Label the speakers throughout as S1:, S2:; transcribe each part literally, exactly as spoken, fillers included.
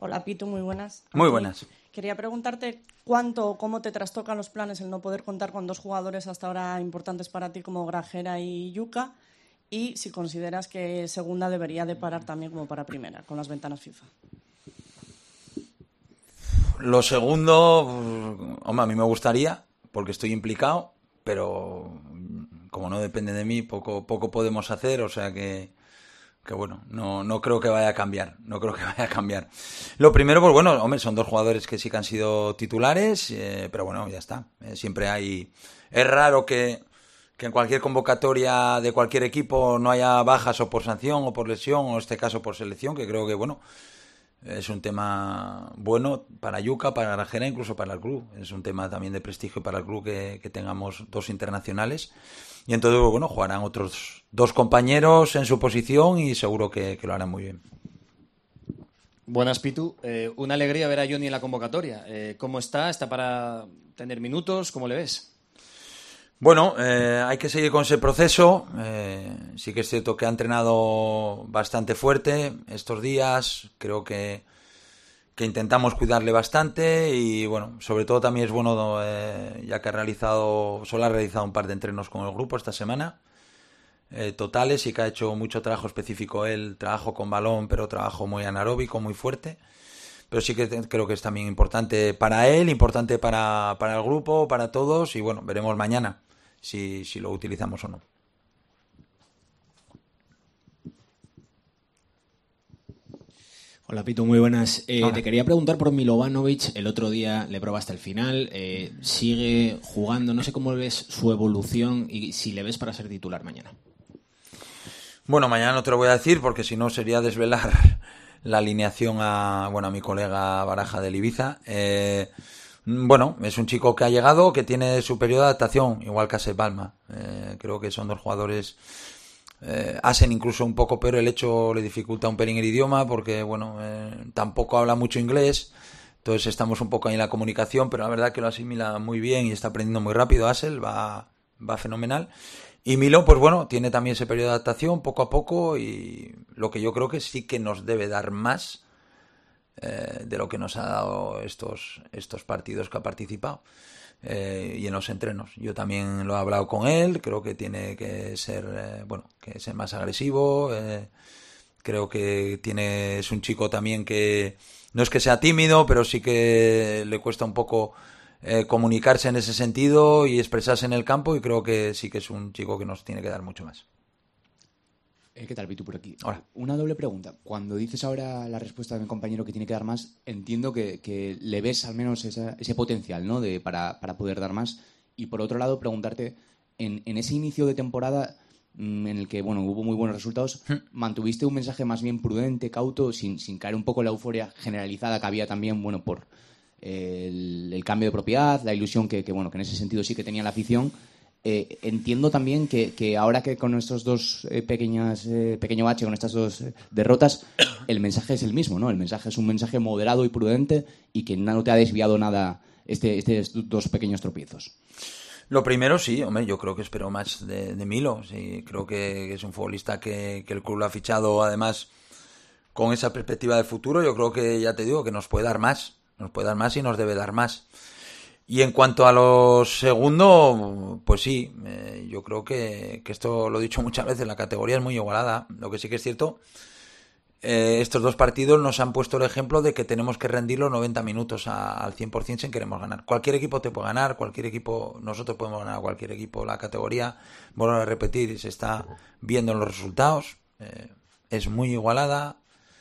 S1: Hola Pitu, muy buenas.
S2: Muy
S1: Aquí
S2: buenas.
S1: Quería preguntarte cuánto o cómo te trastocan los planes el no poder contar con dos jugadores hasta ahora importantes para ti como Grajera y Yuka, y si consideras que segunda debería de parar también como para primera, con las ventanas FIFA.
S2: Lo segundo, hombre, a mí me gustaría, porque estoy implicado, pero como no depende de mí, poco, poco podemos hacer, o sea que, que bueno, no, no creo que vaya a cambiar, no creo que vaya a cambiar. Lo primero, pues bueno, hombre, son dos jugadores que sí que han sido titulares, eh, pero bueno, ya está. Eh, siempre hay... Es raro que, que en cualquier convocatoria de cualquier equipo no haya bajas o por sanción o por lesión, o en este caso por selección, que creo que, bueno, es un tema bueno para Yuka, para Grajera, incluso para el club. Es un tema también de prestigio para el club que, que tengamos dos internacionales. Y entonces, bueno, jugarán otros dos compañeros en su posición y seguro que, que lo harán muy bien.
S3: Buenas, Pitu. Eh, una alegría ver a Johnny en la convocatoria. Eh, ¿Cómo está? ¿Está para tener minutos? ¿Cómo le ves?
S2: Bueno, eh, hay que seguir con ese proceso. Eh, sí que es cierto que ha entrenado bastante fuerte estos días. Creo que, que intentamos cuidarle bastante y, bueno, sobre todo también es bueno, eh, ya que ha realizado, solo ha realizado un par de entrenos con el grupo esta semana, eh, totales, y que ha hecho mucho trabajo específico él, trabajo con balón, pero trabajo muy anaeróbico, muy fuerte. Pero sí que creo que es también importante para él, importante para, para el grupo, para todos, y bueno, veremos mañana si, si lo utilizamos o no.
S4: Hola Pitu, muy buenas. Eh,
S2: Hola.
S4: Te quería preguntar por Milovanovic. El otro día le probaste el final. Eh, sigue jugando. No sé cómo ves su evolución y si le ves para ser titular mañana.
S2: Bueno, mañana no te lo voy a decir porque si no sería desvelar la alineación a, bueno, a mi colega Baraja del Ibiza. Eh, bueno, es un chico que ha llegado, que tiene su periodo de adaptación, igual que Ase Palma. Eh, creo que son dos jugadores... Eh, Asen incluso un poco, pero el hecho le dificulta un pelín el idioma porque, bueno, eh, tampoco habla mucho inglés. Entonces estamos un poco ahí en la comunicación, pero la verdad que lo asimila muy bien y está aprendiendo muy rápido. Asel va, va fenomenal. Y Milo, pues bueno, tiene también ese periodo de adaptación poco a poco y lo que yo creo que sí que nos debe dar más eh, de lo que nos ha dado estos, estos partidos que ha participado. Eh, y en los entrenos. Yo también lo he hablado con él, creo que tiene que ser, eh, bueno, que ser más agresivo. Eh, creo que tiene, es un chico también que no es que sea tímido, pero sí que le cuesta un poco eh, comunicarse en ese sentido y expresarse en el campo, y creo que sí que es un chico que nos tiene que dar mucho más.
S5: Eh, ¿Qué tal, Pitu, por aquí?
S2: Hola.
S5: Una doble pregunta. Cuando dices ahora la respuesta de mi compañero que tiene que dar más, entiendo que, que le ves al menos esa, ese potencial, ¿no? De, para, para poder dar más. Y por otro lado, preguntarte, en, en ese inicio de temporada mmm, en el que, bueno, hubo muy buenos resultados, ¿mantuviste un mensaje más bien prudente, cauto, sin, sin caer un poco en la euforia generalizada que había también, bueno, por el, el cambio de propiedad, la ilusión que, que, bueno, que en ese sentido sí que tenía la afición? Eh, entiendo también que, que ahora que con estos dos eh, pequeñas eh, pequeño bache, con estas dos eh, derrotas, el mensaje es el mismo, ¿no? El mensaje es un mensaje moderado y prudente y que no te ha desviado nada este, estos dos pequeños tropiezos.
S2: Lo primero, sí, hombre, yo creo que espero más de, de Milo. Sí, creo que es un futbolista que, que el club lo ha fichado, además, con esa perspectiva de futuro. Yo creo que, ya te digo, que nos puede dar más, nos puede dar más y nos debe dar más. Y en cuanto a lo segundo, pues sí, eh, yo creo que, que esto lo he dicho muchas veces, la categoría es muy igualada. Lo que sí que es cierto, eh, estos dos partidos nos han puesto el ejemplo de que tenemos que rendir los noventa minutos a, al cien por ciento si queremos ganar. Cualquier equipo te puede ganar, cualquier equipo, nosotros podemos ganar a cualquier equipo. La categoría, vuelvo a repetir, se está viendo en los resultados, eh, es muy igualada,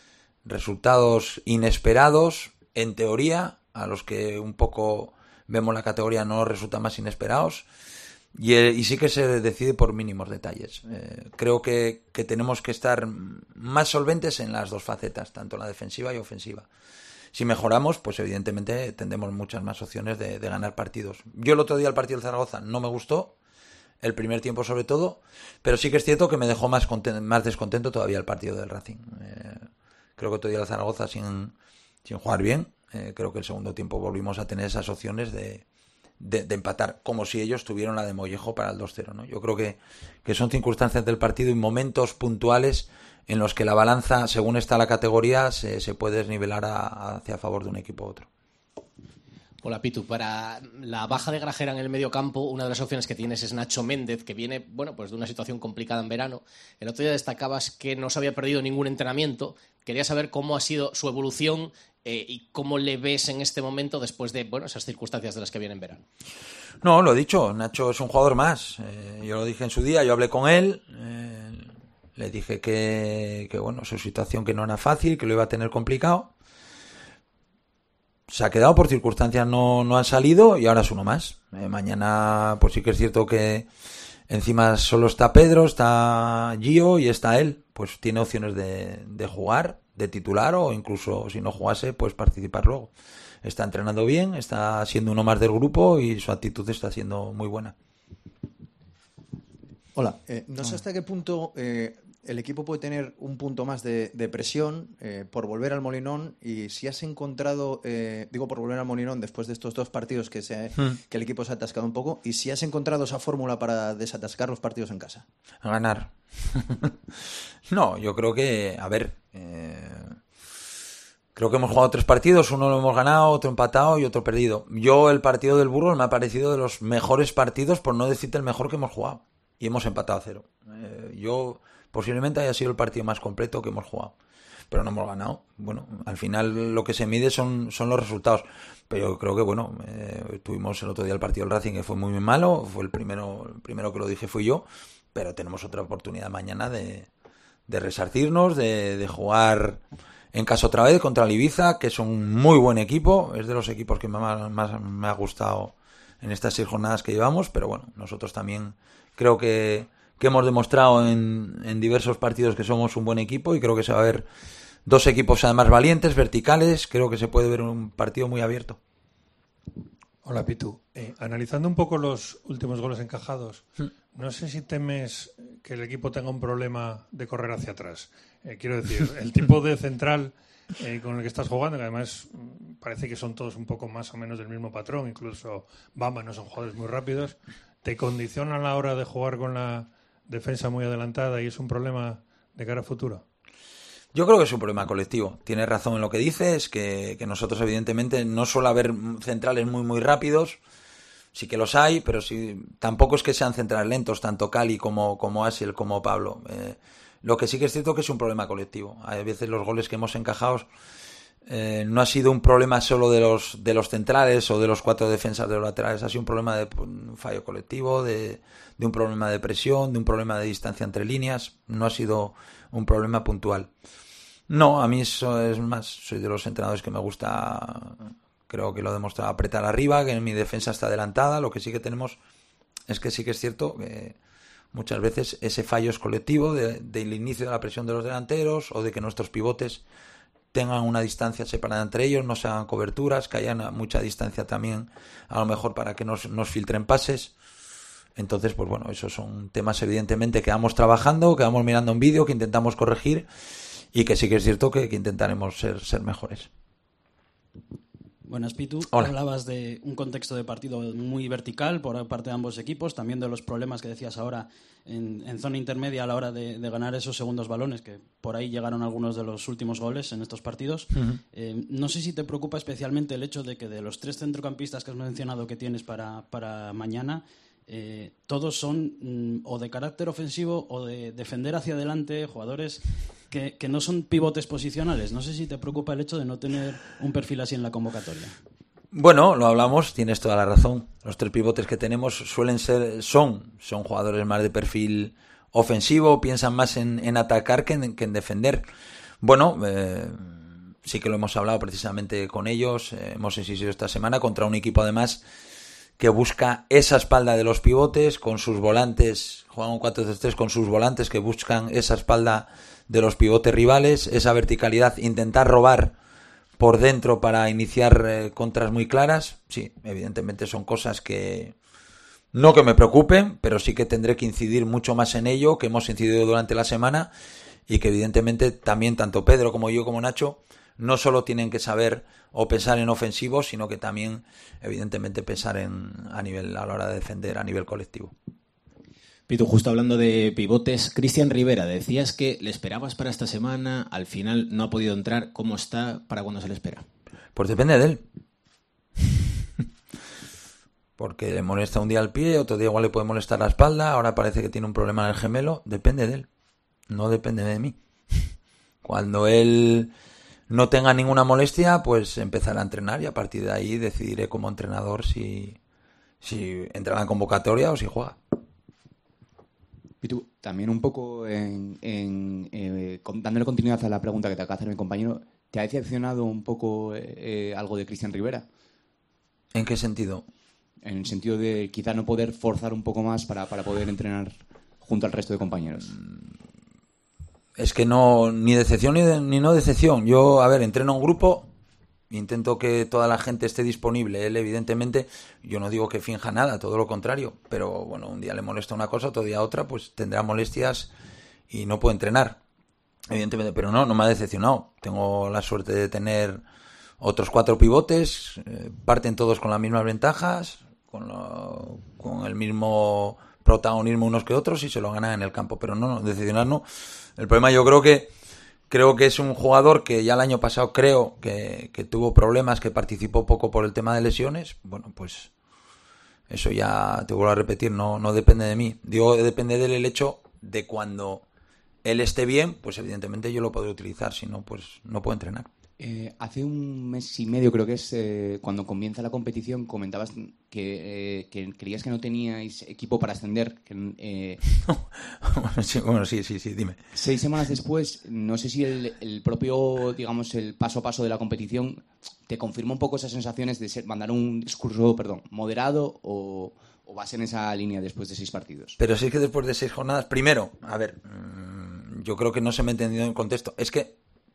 S2: resultados inesperados, en teoría, a los que un poco... vemos la categoría no resulta más inesperados y, y sí que se decide por mínimos detalles. Eh, creo que, que tenemos que estar más solventes en las dos facetas, tanto la defensiva y ofensiva. Si mejoramos, pues evidentemente tendremos muchas más opciones de, de ganar partidos. Yo el otro día el partido del Zaragoza no me gustó, el primer tiempo sobre todo, pero sí que es cierto que me dejó más, conten- más descontento todavía el partido del Racing. Eh, creo que otro día el Zaragoza sin, sin jugar bien. Eh, creo que el segundo tiempo volvimos a tener esas opciones de, de, de empatar, como si ellos tuvieron la de Mollejo para el dos cero, ¿no? Yo creo que, que son circunstancias del partido y momentos puntuales en los que la balanza, según está la categoría, se, se puede desnivelar a, hacia favor de un equipo u otro.
S6: Hola, Pitu. Para la baja de Grajera en el medio campo, una de las opciones que tienes es Nacho Méndez, que viene, bueno, pues de una situación complicada en verano. El otro día destacabas que no se había perdido ningún entrenamiento. Quería saber cómo ha sido su evolución eh, y cómo le ves en este momento después de, bueno, esas circunstancias de las que viene en verano.
S2: No, lo he dicho, Nacho es un jugador más. Eh, yo lo dije en su día, yo hablé con él, eh, le dije que, que, bueno, su situación que no era fácil, que lo iba a tener complicado. Se ha quedado por circunstancias, no, no han salido y ahora es uno más. Eh, mañana, pues sí que es cierto que encima solo está Pedro, está Gio y está él. Pues tiene opciones de, de jugar, de titular o incluso si no jugase, pues participar luego. Está entrenando bien, está siendo uno más del grupo y su actitud está siendo muy buena.
S7: Hola, eh, no sé hasta qué punto eh, el equipo puede tener un punto más de, de presión eh, por volver al Molinón y si has encontrado, eh, digo por volver al Molinón después de estos dos partidos que, se, hmm. que el equipo se ha atascado un poco y si has encontrado esa fórmula para desatascar los partidos en casa.
S2: A ganar. No, yo creo que, a ver, eh, creo que hemos jugado tres partidos, uno lo hemos ganado, otro empatado y otro perdido. Yo el partido del Burgos me ha parecido de los mejores partidos, por no decirte el mejor que hemos jugado. Y hemos empatado a cero. Eh, yo posiblemente haya sido el partido más completo que hemos jugado. Pero no hemos ganado. Bueno, al final lo que se mide son, son los resultados. Pero yo creo que, bueno, eh, tuvimos el otro día el partido del Racing que fue muy, muy malo. Fue el primero, el primero que lo dije fui yo. Pero tenemos otra oportunidad mañana de, de resarcirnos, de, de jugar en casa otra vez contra el Ibiza, que es un muy buen equipo. Es de los equipos que más, más me ha gustado en estas seis jornadas que llevamos. Pero bueno, nosotros también creo que, que hemos demostrado en, en diversos partidos que somos un buen equipo y creo que se va a ver dos equipos además valientes, verticales. Creo que se puede ver un partido muy abierto.
S8: Hola, Pitu. Eh, analizando un poco los últimos goles encajados, no sé si temes que el equipo tenga un problema de correr hacia atrás. Eh, quiero decir, el tipo de central eh, con el que estás jugando, que además parece que son todos un poco más o menos del mismo patrón, incluso Bamba no son jugadores muy rápidos, ¿te condiciona a la hora de jugar con la defensa muy adelantada y es un problema de cara a futuro?
S2: Yo creo que es un problema colectivo. Tienes razón en lo que dices, que, que nosotros evidentemente no suele haber centrales muy muy rápidos, sí que los hay, pero sí, tampoco es que sean centrales lentos, tanto Cali como, como Asiel como Pablo. Eh, lo que sí que es cierto que es un problema colectivo. Hay veces los goles que hemos encajado Eh, no ha sido un problema solo de los de los centrales o de los cuatro defensas de los laterales, ha sido un problema de un fallo colectivo, de, de un problema de presión, de un problema de distancia entre líneas, no ha sido un problema puntual. No, a mí eso es más, soy de los entrenadores que me gusta, creo que lo he demostrado, apretar arriba, que mi defensa está adelantada. Lo que sí que tenemos es que sí que es cierto que muchas veces ese fallo es colectivo de, del inicio de la presión de los delanteros o de que nuestros pivotes tengan una distancia separada entre ellos, no se hagan coberturas, que haya mucha distancia también a lo mejor para que nos, nos filtren pases. Entonces, pues bueno, esos son temas evidentemente que vamos trabajando, que vamos mirando en vídeo, que intentamos corregir y que sí que es cierto que, que intentaremos ser, ser mejores.
S9: Buenas, Pitu.
S2: Hola.
S9: Hablabas de un contexto de partido muy vertical por parte de ambos equipos, también de los problemas que decías ahora en, en zona intermedia a la hora de, de ganar esos segundos balones, que por ahí llegaron algunos de los últimos goles en estos partidos. Uh-huh. Eh, no sé si te preocupa especialmente el hecho de que de los tres centrocampistas que has mencionado que tienes para, para mañana, eh, todos son mm, o de carácter ofensivo o de defender hacia adelante, jugadores que, que no son pivotes posicionales. No sé si te preocupa el hecho de no tener un perfil así en la convocatoria.
S2: Bueno, lo hablamos, tienes toda la razón. Los tres pivotes que tenemos suelen ser, son, son jugadores más de perfil ofensivo, piensan más en, en atacar que en, que en defender. Bueno, eh, sí que lo hemos hablado precisamente con ellos, eh, hemos insistido esta semana contra un equipo además que busca esa espalda de los pivotes, con sus volantes, juegan un cuatro tres tres con sus volantes que buscan esa espalda de los pivotes rivales, esa verticalidad, intentar robar por dentro para iniciar eh, contras muy claras. Sí, evidentemente son cosas que no que me preocupen, pero sí que tendré que incidir mucho más en ello, que hemos incidido durante la semana y que evidentemente también tanto Pedro como yo como Nacho no solo tienen que saber o pensar en ofensivo, sino que también evidentemente pensar en a nivel a la hora de defender a nivel colectivo.
S4: Pitu, justo hablando de pivotes, Cristian Rivera, decías que le esperabas para esta semana, al final no ha podido entrar. ¿Cómo está? ¿Para cuándo se le espera?
S2: Pues depende de él. Porque le molesta un día el pie, otro día igual le puede molestar la espalda, ahora parece que tiene un problema en el gemelo. Depende de él, no depende de mí. Cuando él no tenga ninguna molestia, pues empezará a entrenar y a partir de ahí decidiré como entrenador si, si entra en la convocatoria o si juega.
S5: Y tú, también un poco en, en, eh, dándole continuidad a la pregunta que te acaba de hacer mi compañero, ¿te ha decepcionado un poco eh, algo de Cristian Rivera?
S2: ¿En qué sentido?
S5: En el sentido de quizá no poder forzar un poco más para, para poder entrenar junto al resto de compañeros.
S2: Es que no, ni decepción ni, de, ni no decepción. Yo, a ver, entreno un grupo, intento que toda la gente esté disponible. Él, evidentemente, yo no digo que finja nada, todo lo contrario. Pero, bueno, un día le molesta una cosa, otro día otra, pues tendrá molestias y no puede entrenar. Evidentemente, pero no, no me ha decepcionado. Tengo la suerte de tener otros cuatro pivotes, eh, parten todos con las mismas ventajas, con, lo, con el mismo protagonismo unos que otros y se lo ganan en el campo. Pero no, no, decepcionar no. El problema yo creo que creo que es un jugador que ya el año pasado creo que, que tuvo problemas, que participó poco por el tema de lesiones. Bueno, pues eso ya te vuelvo a repetir, no, no depende de mí. Digo, depende del hecho de cuando él esté bien, pues evidentemente yo lo podré utilizar, si no, pues no puedo entrenar.
S5: Eh, hace un mes y medio, creo que es, eh, cuando comienza la competición, comentabas que, eh, que creías que no teníais equipo para ascender. Que, eh,
S2: sí, bueno, sí, sí, sí, dime.
S5: Seis semanas después, no sé si el, el propio, digamos, el paso a paso de la competición te confirma un poco esas sensaciones de ser, mandar un discurso, perdón, moderado o, o vas en esa línea después de seis partidos.
S2: Pero sí que después de seis jornadas, primero, a ver, yo creo que no se me ha entendido en el contexto. Es que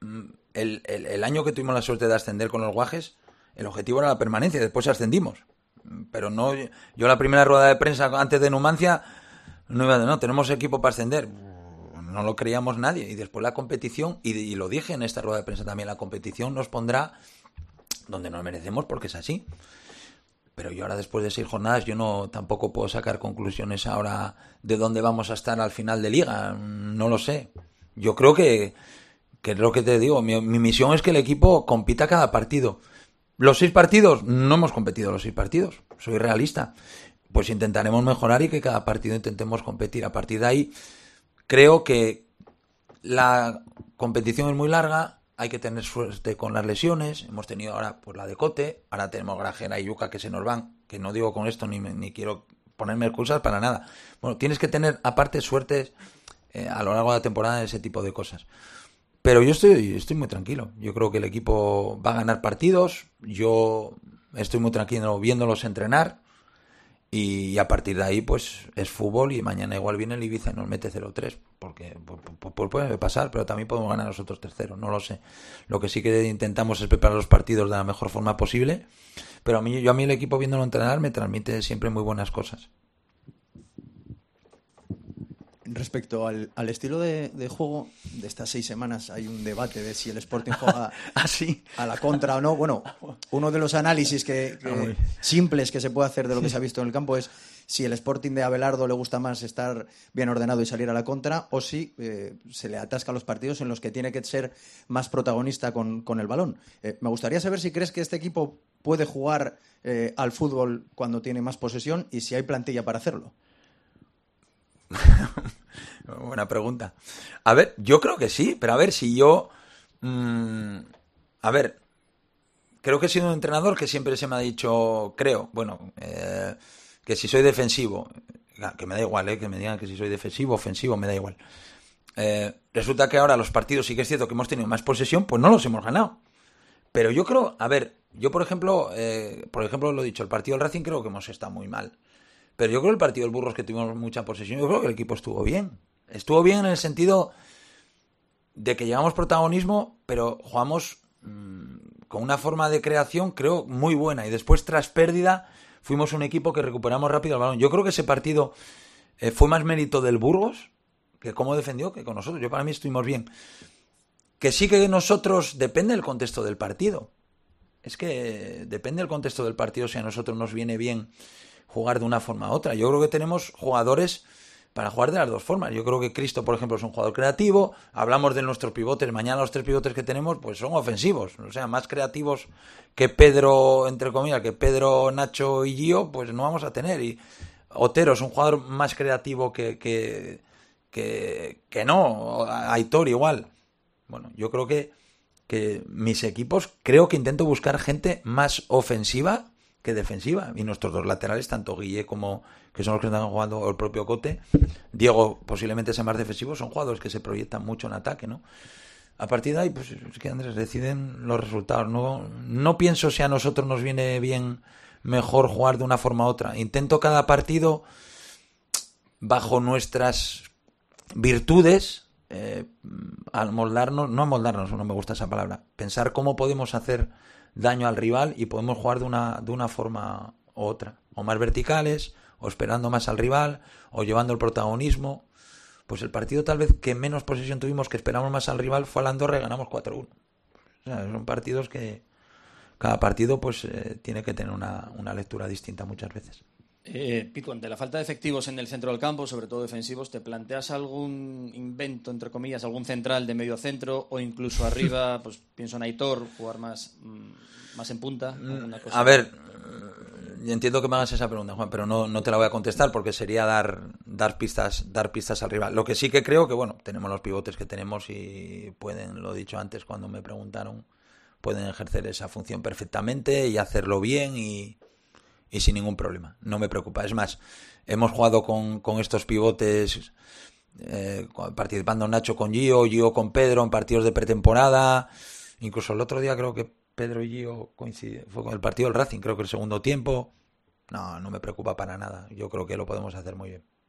S2: El, el, el año que tuvimos la suerte de ascender con los Guajes, el objetivo era la permanencia, después ascendimos. Pero no, yo la primera rueda de prensa antes de Numancia, no iba de no, tenemos equipo para ascender. No lo creíamos nadie. Y después la competición, y, y lo dije en esta rueda de prensa también, la competición nos pondrá donde nos merecemos porque es así. Pero yo ahora después de seis jornadas, yo no tampoco puedo sacar conclusiones ahora de dónde vamos a estar al final de liga. No lo sé. Yo creo que que es lo que te digo, mi, mi misión es que el equipo compita cada partido. Los seis partidos, no hemos competido los seis partidos, soy realista. Pues intentaremos mejorar y que cada partido intentemos competir. A partir de ahí, creo que la competición es muy larga, hay que tener suerte con las lesiones. Hemos tenido ahora pues la de Cote, ahora tenemos Grajera y Yuka que se nos van, que no digo con esto ni, ni quiero ponerme excusas para nada. Bueno, tienes que tener aparte suerte eh, a lo largo de la temporada en ese tipo de cosas. Pero yo estoy, estoy muy tranquilo. Yo creo que el equipo va a ganar partidos. Yo estoy muy tranquilo viéndolos entrenar. Y a partir de ahí, pues es fútbol. Y mañana igual viene el Ibiza y nos mete cero tres. Porque pues, pues puede pasar, pero también podemos ganar nosotros terceros. No lo sé. Lo que sí que intentamos es preparar los partidos de la mejor forma posible. Pero a mí, yo a mí el equipo viéndolo entrenar me transmite siempre muy buenas cosas.
S7: Respecto al, al estilo de, de juego de estas seis semanas, hay un debate de si el Sporting juega
S2: ¿Ah, sí?
S7: a la contra o no. Bueno, uno de los análisis que, que simples que se puede hacer de lo que se ha visto en el campo es si el Sporting de Abelardo le gusta más estar bien ordenado y salir a la contra, o si eh, se le atasca los partidos en los que tiene que ser más protagonista con, con el balón. Eh, me gustaría saber si crees que este equipo puede jugar eh, al fútbol cuando tiene más posesión y si hay plantilla para hacerlo.
S2: Buena pregunta. A ver, yo creo que sí, pero a ver, si yo... Mmm, a ver, creo que he sido un entrenador que siempre se me ha dicho, creo, bueno, eh, que si soy defensivo, que me da igual, eh, que me digan que si soy defensivo, ofensivo, me da igual. Eh, resulta que ahora los partidos sí que es cierto que hemos tenido más posesión, pues no los hemos ganado. Pero yo creo, a ver, yo por ejemplo, eh, por ejemplo lo he dicho, el partido del Racing creo que hemos estado muy mal. Pero yo creo que el partido del Burgos que tuvimos mucha posesión, yo creo que el equipo estuvo bien. Estuvo bien en el sentido de que llevamos protagonismo, pero jugamos mmm, con una forma de creación, creo, muy buena. Y después, tras pérdida, fuimos un equipo que recuperamos rápido el balón. Yo creo que ese partido eh, fue más mérito del Burgos, que cómo defendió, que con nosotros. Yo para mí estuvimos bien. Que sí que nosotros, depende del contexto del partido. Es que depende del contexto del partido si a nosotros nos viene bien jugar de una forma u otra. Yo creo que tenemos jugadores para jugar de las dos formas. Yo creo que Cristo, por ejemplo, es un jugador creativo. Hablamos de nuestros pivotes. Mañana los tres pivotes que tenemos pues son ofensivos. O sea, más creativos que Pedro, entre comillas, que Pedro, Nacho y Gio, pues no vamos a tener. Y Otero es un jugador más creativo que, que, que, que no. Aitor igual. Bueno, yo creo que, que mis equipos, creo que intento buscar gente más ofensiva que defensiva. Y nuestros dos laterales, tanto Guille como que son los que están jugando, o el propio Cote, Diego posiblemente sea más defensivo, son jugadores que se proyectan mucho en ataque, ¿no? A partir de ahí, pues es que Andrés, deciden los resultados. No, no pienso si a nosotros nos viene bien mejor jugar de una forma u otra. Intento cada partido bajo nuestras virtudes eh, amoldarnos, no amoldarnos, no me gusta esa palabra, pensar cómo podemos hacer daño al rival y podemos jugar de una, de una forma u otra, o más verticales, o esperando más al rival, o llevando el protagonismo. Pues el partido tal vez que menos posesión tuvimos, que esperamos más al rival, fue al Andorra y ganamos cuatro uno. O sea, son partidos que cada partido pues eh, tiene que tener una, una lectura distinta muchas veces.
S3: Eh, Pitu, ante la falta de efectivos en el centro del campo, sobre todo defensivos, ¿te planteas algún invento, entre comillas, algún central de medio centro o incluso arriba, pues pienso en Aitor, jugar más, más en punta? Cosa?
S2: A ver, entiendo que me hagas esa pregunta, Juan, pero no, no te la voy a contestar porque sería dar, dar pistas dar pistas al rival. Lo que sí que creo que, bueno, tenemos los pivotes que tenemos y pueden, lo he dicho antes cuando me preguntaron, pueden ejercer esa función perfectamente y hacerlo bien y... y sin ningún problema, no me preocupa. Es más, hemos jugado con, con estos pivotes, eh, participando Nacho con Gio, Gio con Pedro en partidos de pretemporada, incluso el otro día creo que Pedro y Gio coinciden, fue con el partido del Racing, creo que el segundo tiempo. No, no me preocupa para nada, yo creo que lo podemos hacer muy bien.